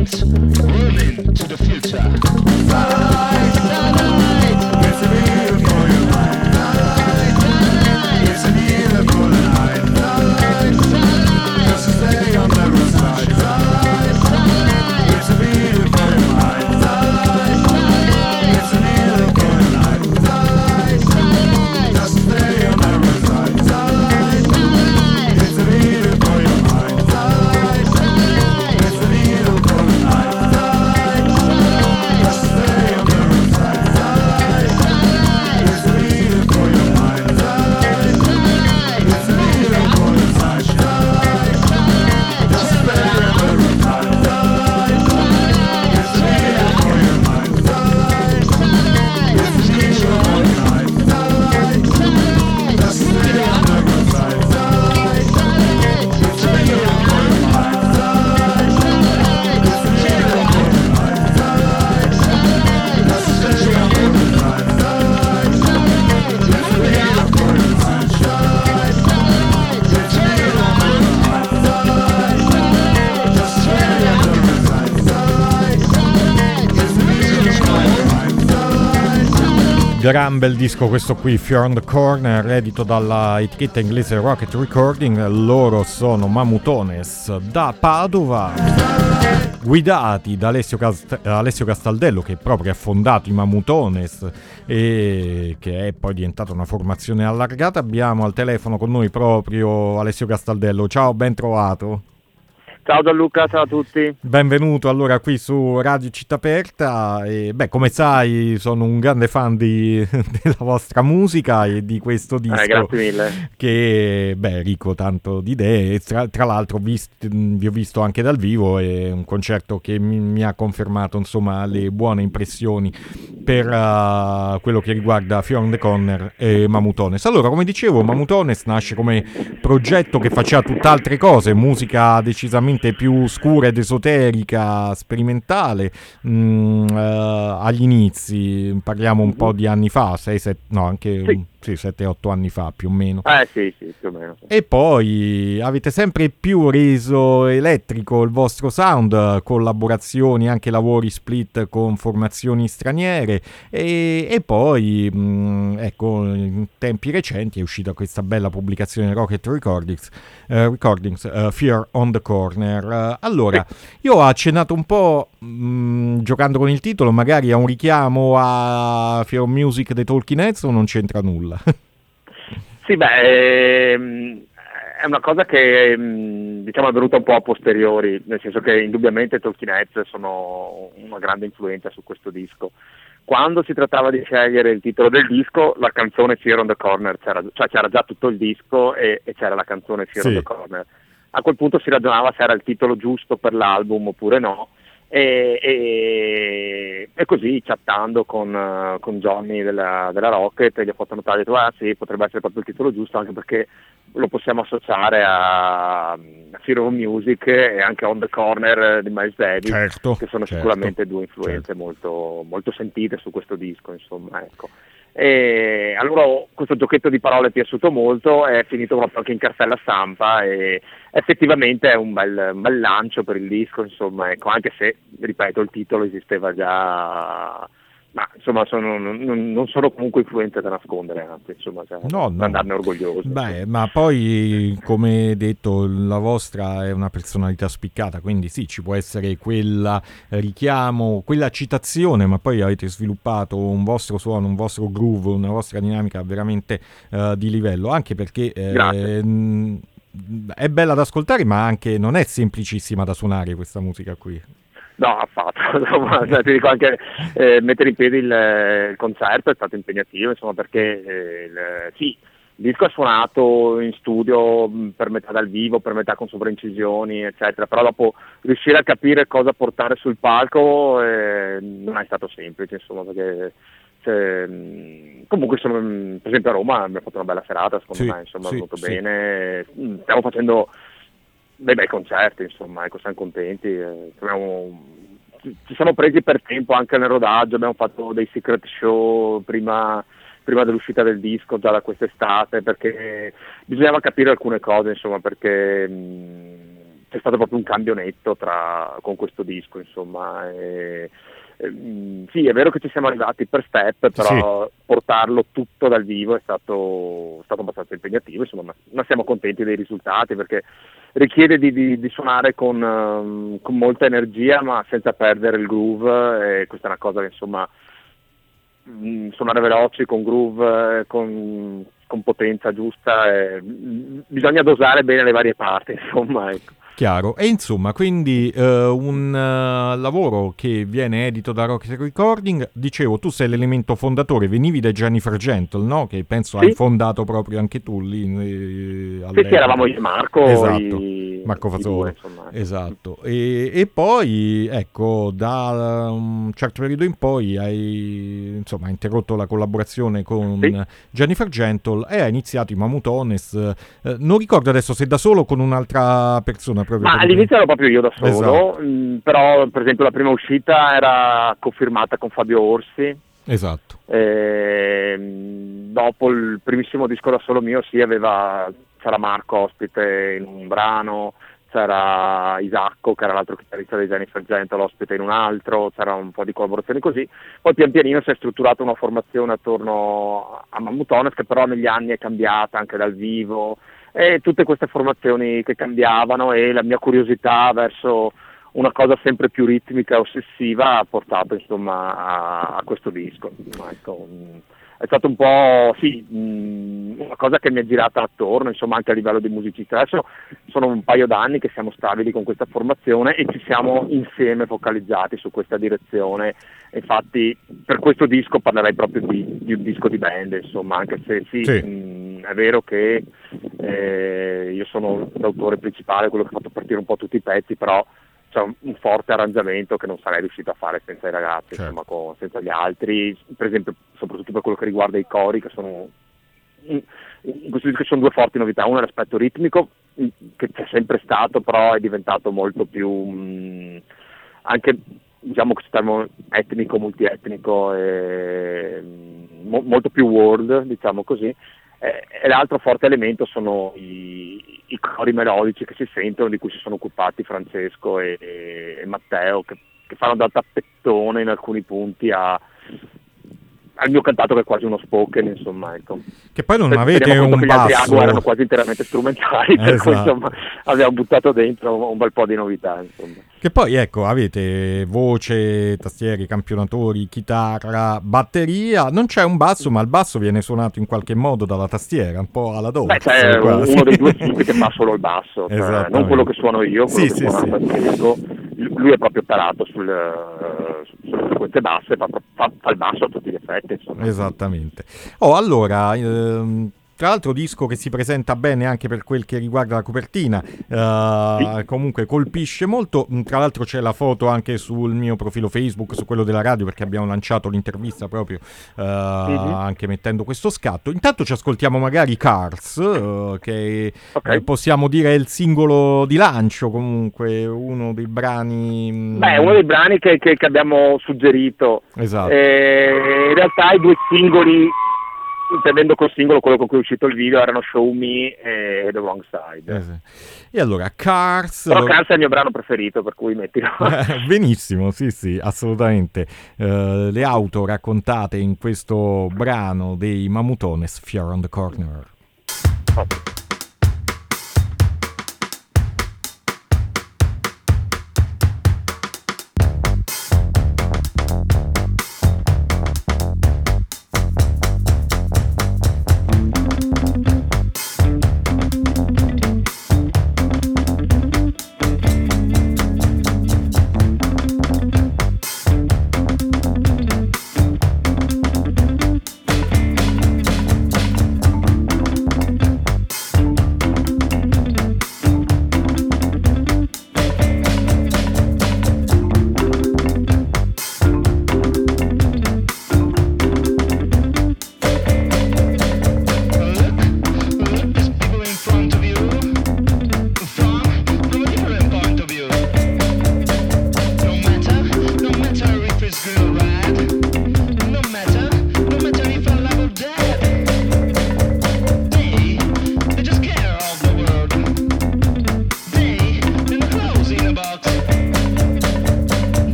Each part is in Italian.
dance, moving to the future. Starlight, starlight, it's a needle for your mind. Starlight, starlight, it's a needle for the night. Starlight, starlight, just to stay on the roadside. Starlight, starlight, it's a needle for your mind. Starlight, starlight, it's a needle for the night. Starlight, starlight, just to stay on the roadside. Starlight, starlight, it's a needle for your mind. Starlight, starlight, it's a needle for the night. Starlight, starlight, just to stay on the roadside. Starlight, starlight, it's a needle for your mind. Starlight, starlight, it's a needle for the night. Starlight, starlight, just to stay on the roadside. Starlight, starlight, it's a needle for your mind. Starlight, starlight, it's a needle for the night. Starlight, starlight, just to stay on the roadside. Starlight, starlight, it's a needle for your mind. Starlight, starlight, it's a needle for the night. Starlight, starlight, just to stay on the roadside. Starlight, starlight, it's a needle for your mind. Starlight, starlight, it's a needle for your mind. Starlight, starlight, just to stay on the roadside. Starlight, starlight, it's a needle for your mind. Starlight, starlight. Gran bel disco questo qui, Fear on the Corner, edito dalla etichetta inglese Rocket Recording. Loro sono Mamutones da Padova, guidati da Alessio Castaldello, che proprio ha fondato i Mamutones e che è poi diventata una formazione allargata. Abbiamo al telefono con noi proprio Alessio Castaldello. Ciao, ben trovato. Ciao Gianluca, ciao a tutti. Benvenuto allora qui su Radio Città Aperta. E, come sai, sono un grande fan della vostra musica e di questo disco. Grazie mille. Che è ricco tanto di idee. E tra l'altro vi ho visto anche dal vivo, è un concerto che mi ha confermato insomma le buone impressioni per quello che riguarda Fear on the Corner e Mamutones. Allora, come dicevo, Mamutones nasce come progetto che faceva tutt'altre cose, musica decisamente più scura ed esoterica, sperimentale, agli inizi, parliamo un po' di anni fa, 6, 7, no, anche sì, 7-8 anni fa più o meno. Sì, più o meno. E poi avete sempre più reso elettrico il vostro sound, collaborazioni, anche lavori split con formazioni straniere e poi, ecco, in tempi recenti è uscita questa bella pubblicazione Rocket Recordings, Fear on the Corner. Allora, io ho accennato un po', giocando con il titolo, magari a un richiamo a Fear Music dei Talking Heads, o non c'entra nulla? Sì, è una cosa che diciamo è venuta un po' a posteriori, nel senso che indubbiamente Talking Heads sono una grande influenza su questo disco. Quando si trattava di scegliere il titolo del disco, la canzone Fear on the Corner c'era già tutto il disco e c'era la canzone Fear on the Corner. A quel punto si ragionava se era il titolo giusto per l'album oppure no, e così chattando con Johnny della Rocket gli ho fatto notare, sì, potrebbe essere proprio il titolo giusto, anche perché lo possiamo associare a Fear of Music e anche On the Corner di Miles Davis, che sono sicuramente due influenze molto, molto sentite su questo disco, insomma, ecco. E allora questo giochetto di parole è piaciuto molto, è finito proprio anche in cartella stampa e effettivamente è un bel lancio per il disco, insomma, ecco, anche se, ripeto, il titolo esisteva già, ma insomma non sono comunque influenze da nascondere, anzi, insomma, da andarne orgoglioso. Ma poi, come detto, la vostra è una personalità spiccata, quindi sì, ci può essere quel richiamo, quella citazione, ma poi avete sviluppato un vostro suono, un vostro groove, una vostra dinamica veramente di livello, anche perché è bella da ascoltare, ma anche non è semplicissima da suonare questa musica qui. No, affatto, insomma, ti dico anche mettere in piedi il concerto è stato impegnativo, insomma, perché il disco è suonato in studio per metà dal vivo, per metà con sovraincisioni, eccetera, però dopo riuscire a capire cosa portare sul palco non è stato semplice, insomma, perché comunque per esempio a Roma abbiamo fatto una bella serata, secondo me, insomma, è venuto bene, stiamo facendo dei bei concerti, insomma, ecco, siamo contenti, ci siamo presi per tempo anche nel rodaggio, abbiamo fatto dei secret show prima dell'uscita del disco, già da quest'estate, perché bisognava capire alcune cose, insomma, perché c'è stato proprio un cambio netto con questo disco, insomma. Sì, è vero che ci siamo arrivati per step, però portarlo tutto dal vivo è stato abbastanza impegnativo, insomma, ma siamo contenti dei risultati, perché richiede di suonare con molta energia ma senza perdere il groove, e questa è una cosa che, insomma, suonare veloci con groove, con potenza giusta, bisogna dosare bene le varie parti, insomma, ecco. Chiaro. E insomma, quindi un lavoro che viene edito da Rocket Recording. Dicevo, tu sei l'elemento fondatore, venivi da Jennifer Gentle, no? Che penso hai fondato proprio anche tu lì. Sì, eravamo io e Marco. Esatto, Marco Fazzolo. Esatto. E poi, ecco, da un certo periodo in poi hai, insomma, interrotto la collaborazione con Jennifer Gentle e hai iniziato i Mamutones. Non ricordo adesso se da solo o con un'altra persona. Ma all'inizio ero proprio io da solo, esatto. Però per esempio la prima uscita era confermata con Fabio Orsi. Esatto. Dopo il primissimo disco da solo mio c'era Marco ospite in un brano, c'era Isacco che era l'altro chitarrista di Jennifer Gentle ospite in un altro, c'era un po' di collaborazioni così. Poi pian pianino si è strutturata una formazione attorno a Mamutones, che però negli anni è cambiata anche dal vivo, e tutte queste formazioni che cambiavano, e la mia curiosità verso una cosa sempre più ritmica e ossessiva ha portato, insomma, a questo disco. Ecco, è stato un po' una cosa che mi è girata attorno, insomma, anche a livello di musicista. Adesso sono un paio d'anni che siamo stabili con questa formazione e ci siamo insieme focalizzati su questa direzione. Infatti per questo disco parlerei proprio di un disco di band, insomma, anche se è vero che io sono l'autore principale, quello che ha fatto partire un po' tutti i pezzi, però c'è un forte arrangiamento che non sarei riuscito a fare senza i ragazzi, insomma, senza gli altri, per esempio, soprattutto per quello che riguarda i cori, che sono in questo disco ci sono due forti novità. Una è l'aspetto ritmico, che c'è sempre stato, però è diventato molto più anche, diciamo, questo termine etnico, multietnico, molto più world, diciamo così. E l'altro forte elemento sono i cori melodici che si sentono, di cui si sono occupati Francesco e Matteo, che fanno da tappettone in alcuni punti al mio cantato, che è quasi uno spoken, insomma, ecco. Che poi non avete un che basso. Gli altri erano quasi interamente strumentali, per cui, insomma, abbiamo buttato dentro un bel po' di novità, insomma. Che poi, ecco, avete voce, tastieri, campionatori, chitarra, batteria. Non c'è un basso, ma il basso viene suonato in qualche modo dalla tastiera, un po' alla Dove. C'è uno dei due tipi che fa solo il basso, cioè, non quello che suono io, quello che suona Francesco. Lui è proprio tarato sulle frequenze basse, fa il basso a tutti gli effetti, insomma. Esattamente. Allora, tra l'altro disco che si presenta bene anche per quel che riguarda la copertina, comunque colpisce molto. Tra l'altro c'è la foto anche sul mio profilo Facebook, su quello della radio, perché abbiamo lanciato l'intervista proprio anche mettendo questo scatto. Intanto ci ascoltiamo magari Cars, che possiamo dire è il singolo di lancio, comunque uno dei brani... uno dei brani che abbiamo suggerito. Esatto. In realtà i due singoli, intendendo col singolo quello con cui è uscito il video, erano Show Me e The Wrong Side. E allora Cars... Però Cars è il mio brano preferito, per cui mettilo. Benissimo, sì, assolutamente. Le auto raccontate in questo brano dei Mamutones, Fear on the Corner.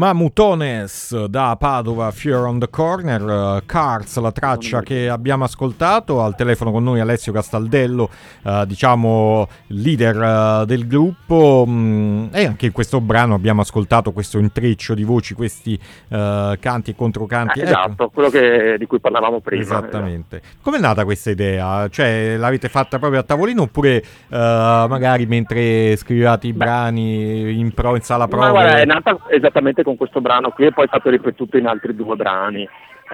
Mamutones da Padova, Fear on the Corner. Cars, la traccia che abbiamo ascoltato. Al telefono con noi Alessio Castaldello, diciamo leader del gruppo, e anche in questo brano abbiamo ascoltato questo intreccio di voci, questi canti e controcanti. Esatto, quello di cui parlavamo prima. Esattamente. Com'è nata questa idea? Cioè, l'avete fatta proprio a tavolino oppure magari mentre scrivevate i brani in sala prove? Ma guarda, è nata esattamente con questo brano qui e poi è stato ripetuto in altri 2 brani.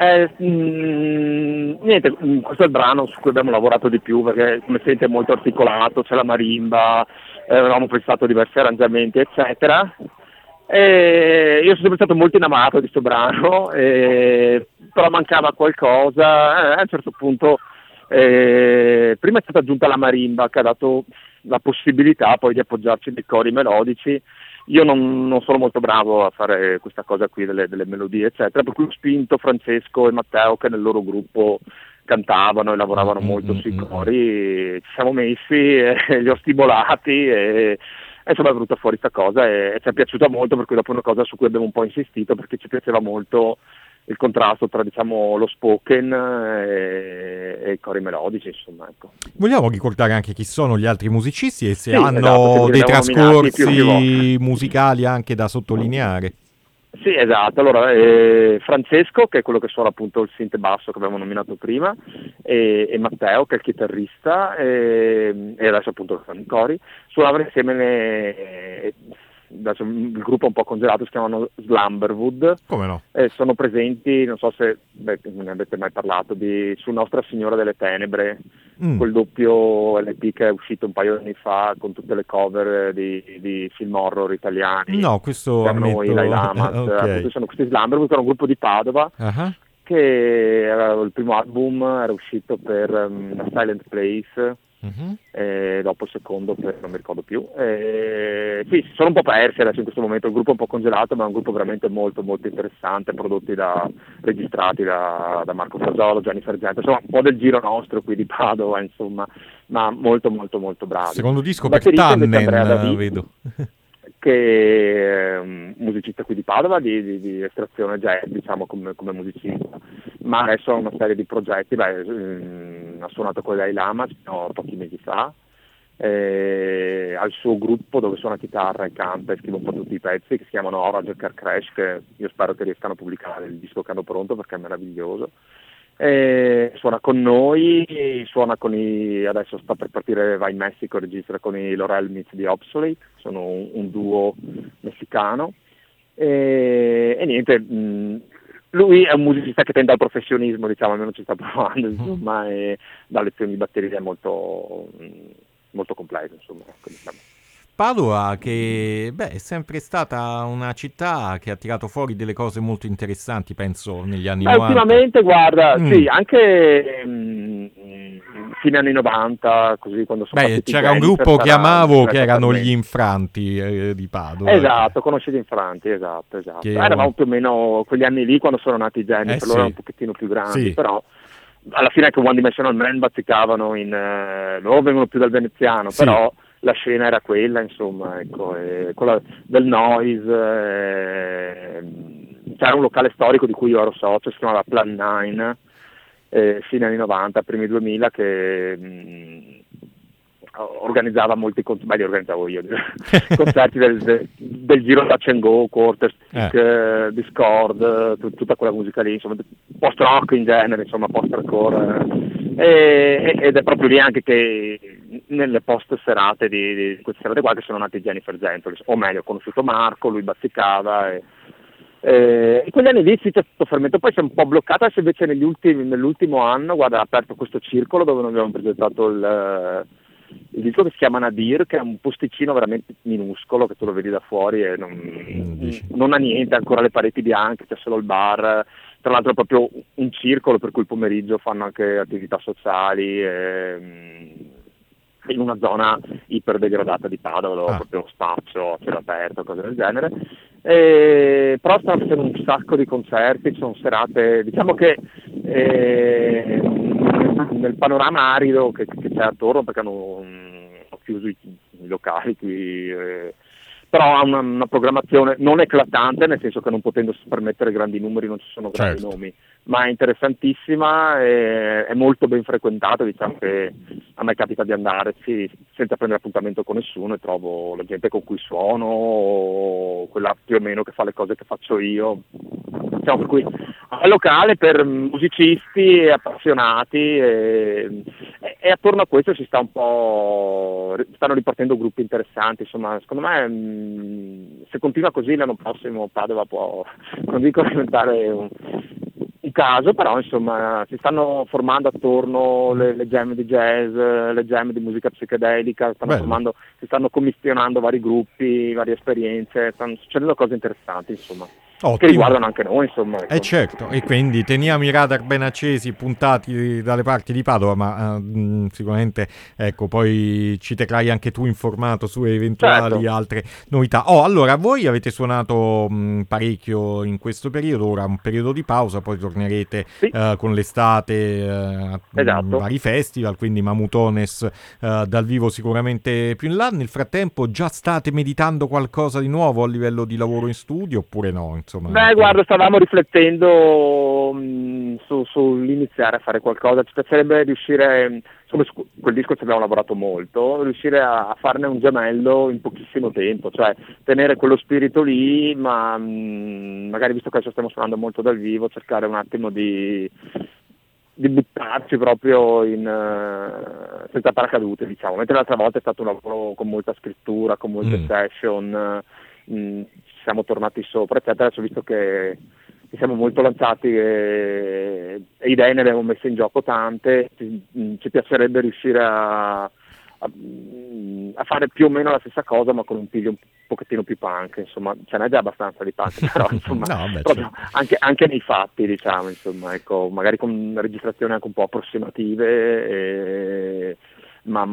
Niente, questo è il brano su cui abbiamo lavorato di più perché come sente è molto articolato, c'è la marimba, avevamo pensato diversi arrangiamenti eccetera. Io sono sempre stato molto innamorato di questo brano, però mancava qualcosa. A un certo punto prima è stata aggiunta la marimba che ha dato la possibilità poi di appoggiarci dei cori melodici. Io non sono molto bravo a fare questa cosa qui delle melodie eccetera, per cui ho spinto Francesco e Matteo che nel loro gruppo cantavano e lavoravano molto sui cori, ci siamo messi li ho stimolati e insomma è venuta fuori questa cosa e ci è piaciuta molto, per cui dopo è una cosa su cui abbiamo un po' insistito perché ci piaceva molto il contrasto tra diciamo lo spoken e i cori melodici, insomma, ecco. Vogliamo ricordare anche chi sono gli altri musicisti e se Sì, hanno esatto, dei trascorsi più musicali anche da sottolineare. Sì, esatto. Allora, Francesco, che è quello che suona appunto il synth basso che abbiamo nominato prima, e Matteo, che è il chitarrista, e adesso appunto fanno i cori, suonavano insieme. Adesso il gruppo è un po' congelato, si chiamano Slumberwood. Come no? Sono presenti, non so se ne avete mai parlato, su Nostra Signora delle Tenebre, quel doppio LP che è uscito un paio di anni fa con tutte le cover di film horror italiani. No, questo ammetto. I Lamas, okay. Sono questi Slumberwood, che era un gruppo di Padova, che era, il primo album era uscito per A Silent Place. Dopo il secondo non mi ricordo più. Sì, si sono un po' persi adesso in questo momento, il gruppo è un po' congelato, ma è un gruppo veramente molto molto interessante, registrati da Marco Fagiolo, Gianni Fergente, insomma un po' del giro nostro qui di Padova, insomma, ma molto molto molto bravi. Secondo disco per Tannen, vedo. Che è un musicista qui di Padova di estrazione jazz, diciamo come musicista, ma adesso ha una serie di progetti. Ha suonato con i Lamas fino a pochi mesi fa, ha il suo gruppo dove suona chitarra e canta e scrive un po' tutti i pezzi, che si chiamano Orange Car Crash, che io spero che riescano a pubblicare il disco che hanno pronto perché è meraviglioso. Suona con noi, adesso sta per partire, va in Messico, registra con i Laurel Meets the Obsolete, sono un duo messicano, e niente, lui è un musicista che tende al professionismo, diciamo, almeno ci sta provando, insomma, e dà lezioni di batteria molto molto complete, insomma, ecco, diciamo. Padova, che è sempre stata una città che ha tirato fuori delle cose molto interessanti, penso, negli anni 90. Ultimamente, guarda, sì, anche fine anni 90, così quando sono partiti c'era un gruppo che amavo, che erano gli Infranti di Padova. Esatto, conoscete Infranti, esatto. Eravamo più o meno quegli anni lì quando sono nati i Jenny, per loro erano un pochettino più grandi, però alla fine anche One Dimensional Man bazzicavano loro vengono più dal veneziano, però la scena era quella, insomma, ecco, quella del noise. C'era un locale storico di cui io ero socio, si chiamava Plan 9, fine anni 90, primi 2000, che organizzava molti concerti, organizzavo io, concerti del giro Touch and Go, Quarterstick, Discord, tutta quella musica lì, insomma, post-rock in genere, insomma, post-hardcore, ed è proprio lì anche che nelle post-serate di queste serate qua che sono nati Jennifer Gentles, o meglio, ho conosciuto Marco, lui bazzicava, in quegli anni lì c'è tutto fermento, poi si è un po' bloccata, invece nell'ultimo anno, guarda, ha aperto questo circolo dove noi abbiamo presentato il disco che si chiama Nadir, che è un posticino veramente minuscolo, che tu lo vedi da fuori e non ha niente, ancora le pareti bianche, c'è solo il bar, tra l'altro è proprio un circolo per cui il pomeriggio fanno anche attività sociali, in una zona iper degradata di Padova, proprio spazio a cielo aperto, cose del genere. Però stanno facendo un sacco di concerti, ci sono serate, diciamo che nel panorama arido che c'è attorno, perché hanno chiuso i locali qui, però ha una programmazione non eclatante, nel senso che non potendosi permettere grandi numeri non ci sono grandi Certo. nomi, ma è interessantissima, è molto ben frequentata, diciamo che a me capita di andarci senza prendere appuntamento con nessuno e trovo la gente con cui suono, o quella più o meno che fa le cose che faccio io, diciamo, per cui è un locale per musicisti e appassionati e attorno a questo si sta un po', stanno ripartendo gruppi interessanti, insomma, secondo me se continua così l'anno prossimo Padova può, non dico diventare un caso, però insomma si stanno formando attorno le jam di jazz, le jam di musica psichedelica, Bello. si stanno commissionando vari gruppi, varie esperienze, stanno succedendo cose interessanti, insomma, che Ottimo. riguardano anche noi, insomma. Ecco. Certo, e quindi teniamo i radar ben accesi, puntati dalle parti di Padova, ma sicuramente ecco, poi ci terrai anche tu informato su eventuali Certo. altre novità. Oh, allora, voi avete suonato parecchio in questo periodo, ora un periodo di pausa, poi tornerete Sì, con l'estate a esatto. vari festival, quindi Mamutones dal vivo sicuramente più in là. Nel frattempo già state meditando qualcosa di nuovo a livello di lavoro in studio oppure no? Insomma, Beh, guarda, stavamo riflettendo sull'iniziare a fare qualcosa, ci piacerebbe riuscire, insomma, su quel disco ci abbiamo lavorato molto, riuscire a farne un gemello in pochissimo tempo, cioè tenere quello spirito lì, ma magari visto che adesso stiamo suonando molto dal vivo, cercare un attimo di buttarci proprio senza paracadute, diciamo, mentre l'altra volta è stato un lavoro con molta scrittura, con molte session, ci siamo tornati sopra, eccetera. Adesso visto che ci siamo molto lanciati e idee ne abbiamo messe in gioco tante, ci piacerebbe riuscire a fare più o meno la stessa cosa ma con un piglio un pochettino più punk, insomma, ce n'è già abbastanza di punk, però insomma, No, beh, proprio certo. anche nei fatti, diciamo, insomma, ecco, magari con registrazioni anche un po' approssimative, ma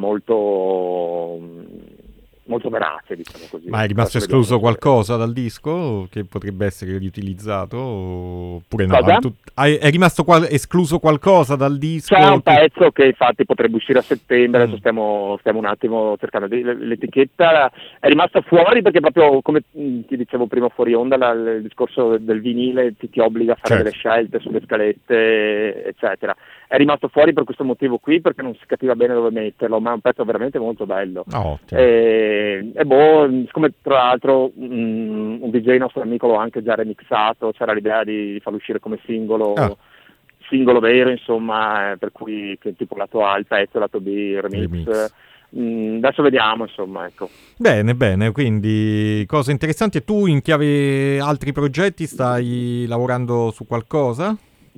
molto verace, diciamo così. Ma è rimasto Adesso vediamo escluso se... qualcosa dal disco che potrebbe essere riutilizzato oppure no? Cosa? È rimasto escluso qualcosa dal C'è disco un che... pezzo che infatti potrebbe uscire a settembre, adesso Mm, stiamo un attimo cercando l'etichetta, è rimasta fuori perché proprio come ti dicevo prima fuori onda, il discorso del vinile ti obbliga a fare delle certo. scelte sulle scalette, eccetera. È rimasto fuori per questo motivo qui, perché non si capiva bene dove metterlo, ma è un pezzo veramente molto bello. Ottimo. E boh, siccome tra l'altro un DJ nostro amico l'ho anche già remixato, c'era l'idea di farlo uscire come Ah, singolo vero, insomma, per cui che tipo lato A il pezzo, lato B il remix. remix. Adesso vediamo, insomma, ecco. Bene, bene, quindi cose interessanti. E tu in chiave altri progetti stai lavorando su qualcosa?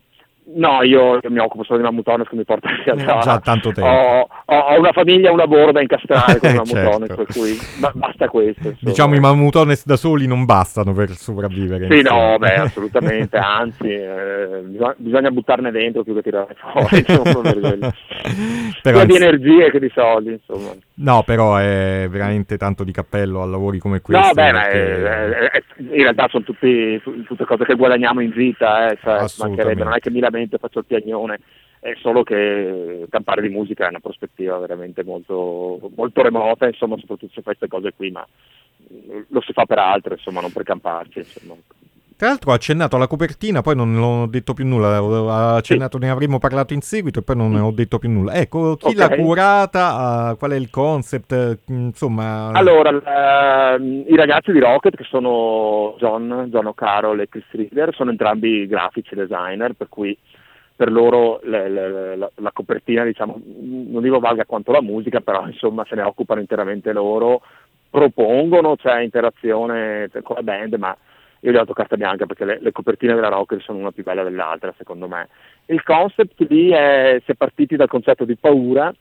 No, io mi occupo solo di Mamutones, che mi porta in Già realtà, tanto tempo. ho una famiglia e un lavoro da incastrare con Mamutones, Certo. per cui basta questo, Diciamo insomma, i ecco. Mamutones da soli non bastano per sopravvivere, Sì, insomma. no, beh, assolutamente, anzi, bisogna buttarne dentro più che tirarne fuori, insomma, per quello. Però, Sia di energie che di soldi, insomma. no, però è veramente tanto di cappello a lavori come No, questi beh, ma perché in realtà sono tutte cose che guadagniamo in vita, cioè, ci mancherebbe, non è assolutamente. che mi lamento e faccio il piagnone, è solo che campare di musica è una prospettiva veramente molto, molto remota, insomma, soprattutto se fai queste cose qui, ma lo si fa per altro, insomma, non per camparci, insomma. Tra l'altro ho accennato alla copertina, poi non ne ho detto più nulla, ho Sì. accennato, ne avremmo parlato in seguito e poi non ne ho detto più nulla. Ecco, chi l'ha Ok. curata, qual è il concept, insomma... Allora, i ragazzi di Rocket, che sono John O'Carroll e Chris Rieder, sono entrambi grafici designer, per cui per loro la copertina, diciamo, non dico valga quanto la musica, però insomma se ne occupano interamente loro, propongono, c'è interazione con la band, ma io gli ho dato carta bianca perché le copertine della Rocket sono una più bella dell'altra, secondo me. Il concept lì si è partiti dal concetto di paura.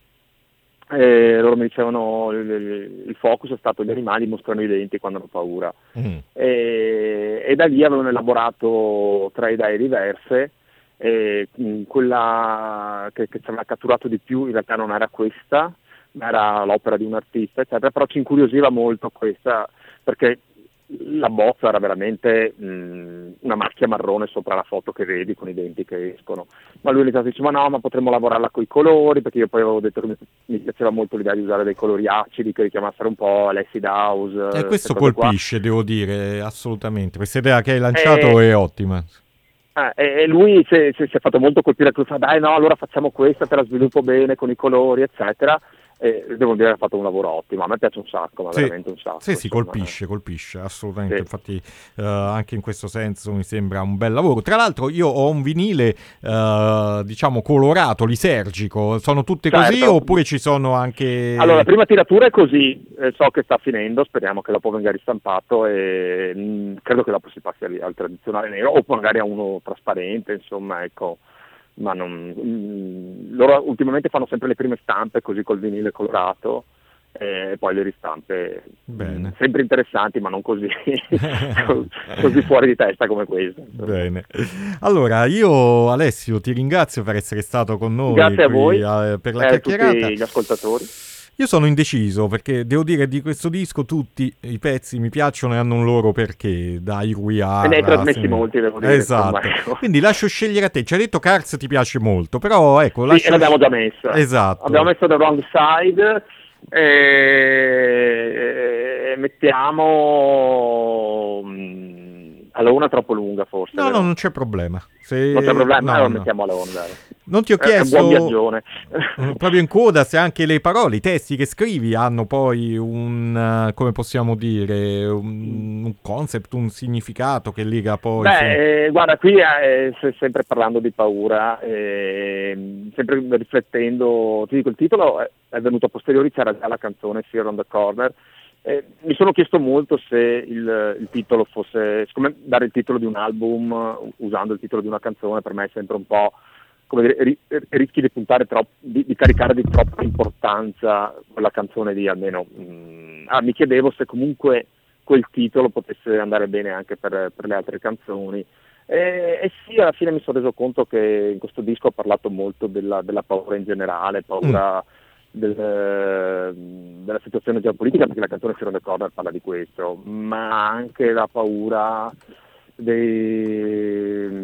Loro mi dicevano il focus è stato gli animali mostrano i denti quando hanno paura, e da lì avevano elaborato 3 idee diverse, quella che ci aveva catturato di più in realtà non era questa, ma era l'opera di un artista, eccetera, però ci incuriosiva molto questa, perché la bozza era veramente una macchia marrone sopra la foto che vedi con i denti che escono, ma lui iniziato dice: ma no, ma potremmo lavorarla con i colori, perché io poi avevo detto che mi piaceva molto l'idea di usare dei colori acidi che richiamassero un po' l'acid house. E questo queste cose qua. colpisce, devo dire, assolutamente. Questa idea che hai lanciato è ottima. E lui si è fatto molto colpire, fa: dai, no, allora facciamo questa, te la sviluppo bene con i colori, eccetera. E devo dire che ha fatto un lavoro ottimo, a me piace un sacco, ma Sì, veramente un sacco. sì, Insomma. colpisce, assolutamente. Sì. Infatti, anche in questo senso mi sembra un bel lavoro. Tra l'altro, io ho un vinile, diciamo, colorato, lisergico. Sono tutte così, Certo. oppure ci sono anche... Allora, la prima tiratura è così, so che sta finendo, speriamo che dopo venga ristampato e credo che dopo si passi al tradizionale nero o magari a uno trasparente, insomma, ecco. Ma loro ultimamente fanno sempre le prime stampe così col vinile colorato e poi le ristampe sempre interessanti, ma non così così fuori di testa come queste. Bene, allora io Alessio ti ringrazio per essere stato con noi. Grazie a voi per la chiacchierata. Tutti gli ascoltatori. Io sono indeciso perché devo dire di questo disco tutti i pezzi mi piacciono e hanno un loro perché, da Here We Are. E ne hai trasmessi molti, devo dire. Esatto, insomma. Quindi lascio scegliere a te. Ci hai detto Cars ti piace molto, però ecco... Sì, l'abbiamo già messa. Esatto. Abbiamo messo The Wrong Side e mettiamo... Allora una troppo lunga forse. No, non c'è problema. Non c'è problema, lo mettiamo alla onda. Non ti ho chiesto, è un buon viaggione. Proprio in coda, se anche le parole, i testi che scrivi hanno poi come possiamo dire, un concept, un significato che lega poi... Guarda, qui sempre parlando di paura, sempre riflettendo, ti dico, il titolo è venuto a posteriori, c'era già la canzone Fear on the Corner. Mi sono chiesto molto se il titolo fosse, siccome dare il titolo di un album usando il titolo di una canzone per me è sempre un po', come dire, rischi di puntare di caricare di troppa importanza quella canzone lì, almeno mi chiedevo se comunque quel titolo potesse andare bene anche per le altre canzoni. E sì, alla fine mi sono reso conto che in questo disco ho parlato molto della paura in generale, paura della situazione geopolitica, perché la canzone Fear on the Corner parla di questo, ma anche la paura delle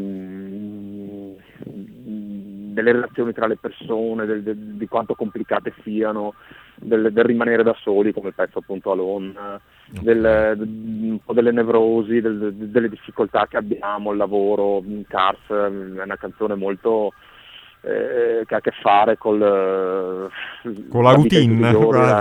relazioni tra le persone, di quanto complicate siano, del rimanere da soli, come il pezzo appunto Alone, un po' delle nevrosi, delle difficoltà che abbiamo, il lavoro. Cars è una canzone molto che ha a che fare con la routine,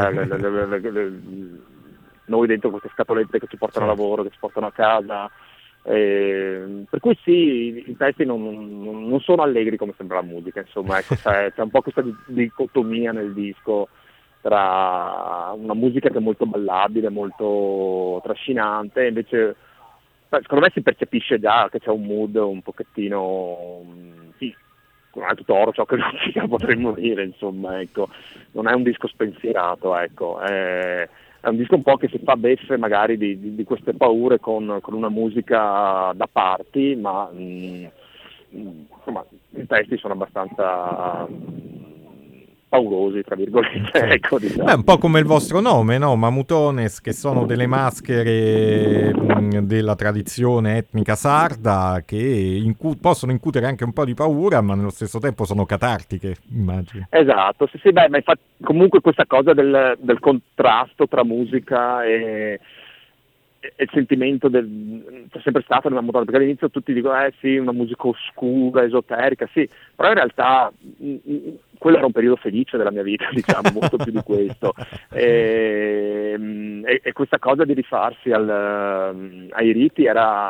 noi dentro queste scatolette che ci portano a lavoro, che ci portano a casa, per cui sì, i testi non sono allegri come sembra la musica, insomma, ecco, c'è un po' questa dicotomia nel disco tra una musica che è molto ballabile, molto trascinante, e invece secondo me si percepisce già che c'è un mood un pochettino, sì, non è tutto oro ciò che non sia, potremmo dire, insomma, ecco, non è un disco spensierato, ecco, è un disco un po' che si fa beffe magari di queste paure con una musica da party, ma insomma i testi sono abbastanza paurosi, tra virgolette, ecco, diciamo. Un po' come il vostro nome, no? Mamutones, che sono delle maschere della tradizione etnica sarda che possono incutere anche un po' di paura, ma nello stesso tempo sono catartiche, immagino. Esatto, sì, ma infatti comunque questa cosa del contrasto tra musica e il sentimento c'è sempre stato nella Mamutones, perché all'inizio tutti dicono sì, una musica oscura, esoterica, sì, però in realtà quello era un periodo felice della mia vita, diciamo, molto più di questo, e questa cosa di rifarsi ai riti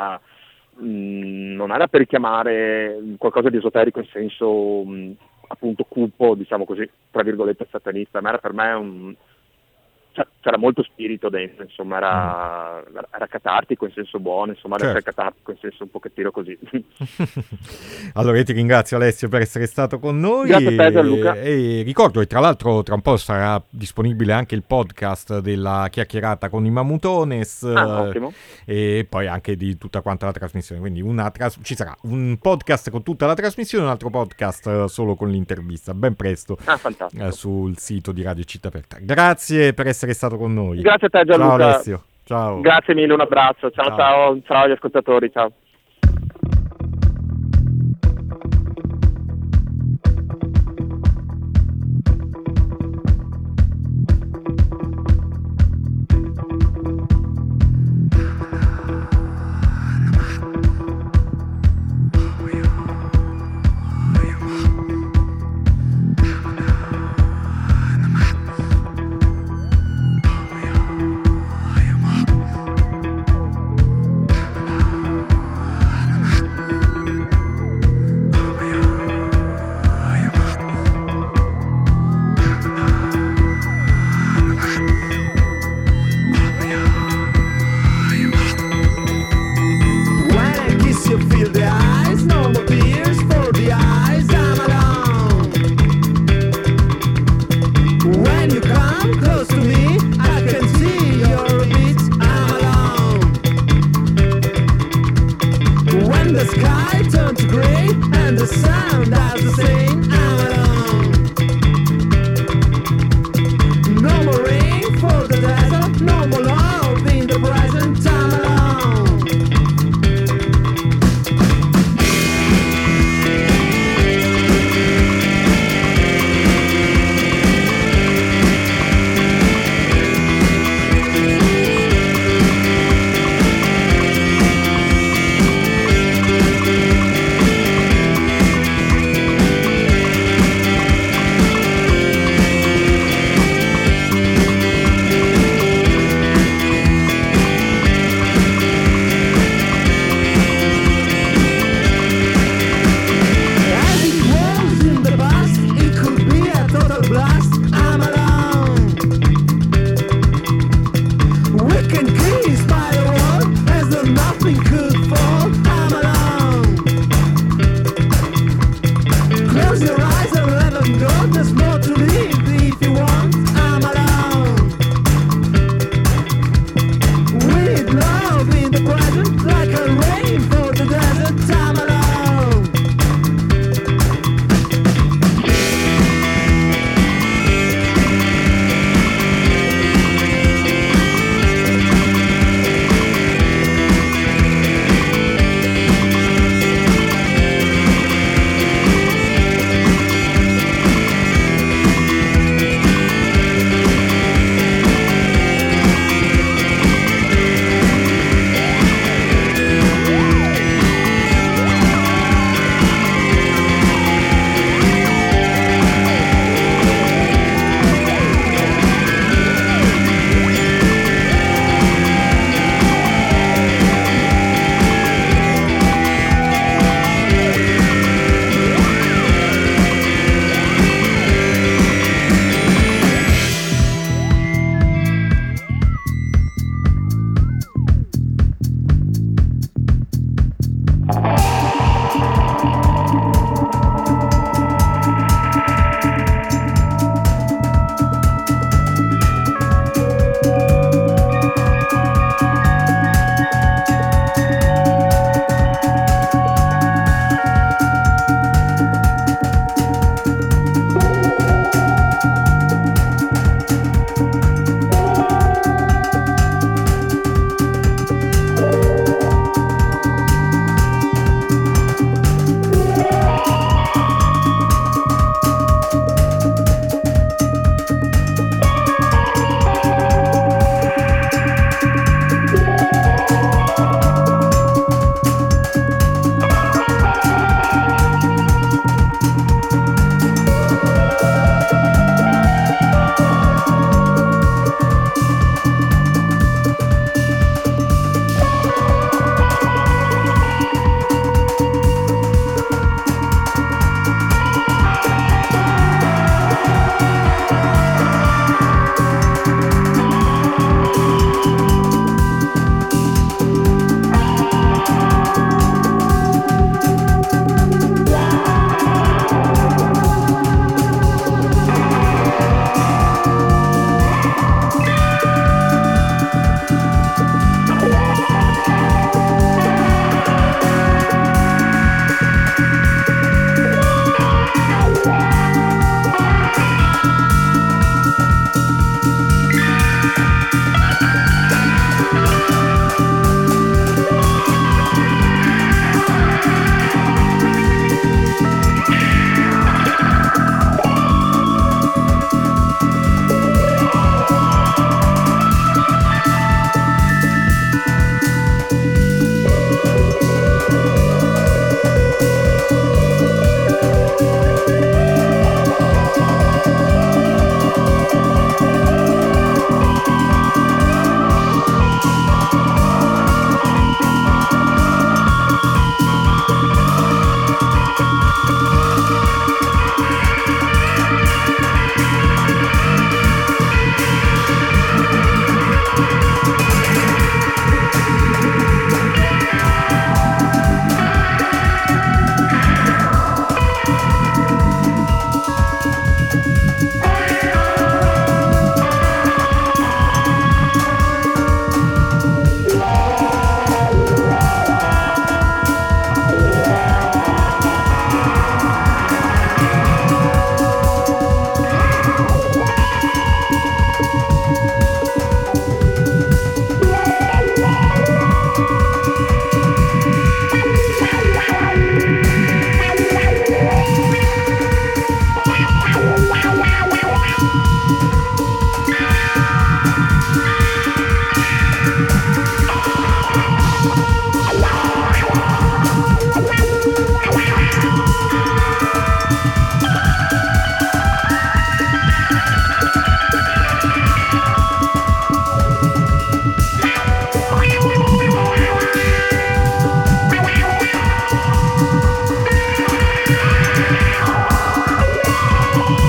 non era per richiamare qualcosa di esoterico in senso appunto cupo, diciamo così, tra virgolette satanista, ma era per me c'era molto spirito dentro, insomma, era catartico in senso buono, insomma, era essere catartico in senso un pochettino così. Allora io ti ringrazio, Alessio, per essere stato con noi. Grazie a te, Gianluca. E ricordo che tra l'altro tra un po' sarà disponibile anche il podcast della chiacchierata con i Mamutones, ottimo. E poi anche di tutta quanta la trasmissione, quindi ci sarà un podcast con tutta la trasmissione e un altro podcast solo con l'intervista, ben presto, fantastico. sul sito di Radio Città Aperta. Grazie per essere stato con noi. Grazie a te, Gianluca. Ciao Alessio. Ciao. Grazie mille, un abbraccio. Ciao, Ciao. ciao, ciao agli ascoltatori, ciao.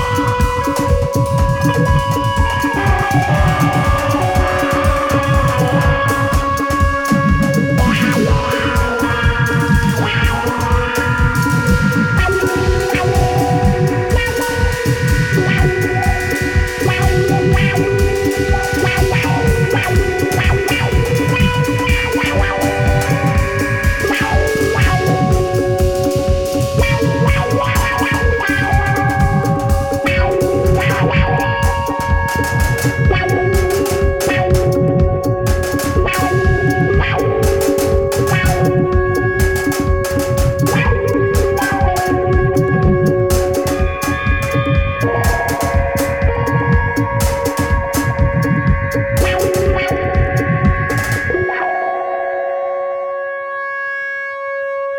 Starlight.